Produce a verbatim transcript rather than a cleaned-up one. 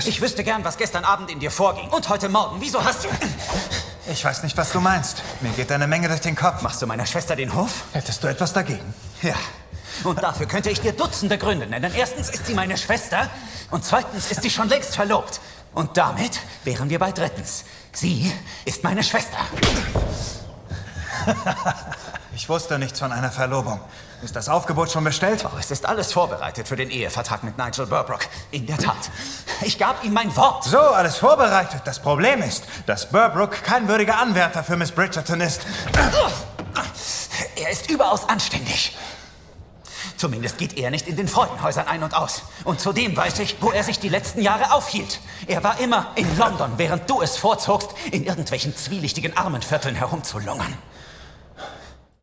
Ich wüsste gern, was gestern Abend in dir vorging. Und heute Morgen. Wieso hast du... Ich weiß nicht, was du meinst. Mir geht eine Menge durch den Kopf. Machst du meiner Schwester den Hof? Hättest du etwas dagegen? Ja. Und dafür könnte ich dir Dutzende Gründe nennen. Erstens ist sie meine Schwester und zweitens ist sie schon längst verlobt. Und damit wären wir bei drittens. Sie ist meine Schwester. Ich wusste nichts von einer Verlobung. Ist das Aufgebot schon bestellt? Oh, es ist alles vorbereitet für den Ehevertrag mit Nigel Burbrook. In der Tat. Ich gab ihm mein Wort. So, alles vorbereitet. Das Problem ist, dass Burbrook kein würdiger Anwärter für Miss Bridgerton ist. Er ist überaus anständig. Zumindest geht er nicht in den Freudenhäusern ein und aus. Und zudem weiß ich, wo er sich die letzten Jahre aufhielt. Er war immer in London, während du es vorzogst, in irgendwelchen zwielichtigen Armenvierteln herumzulungern.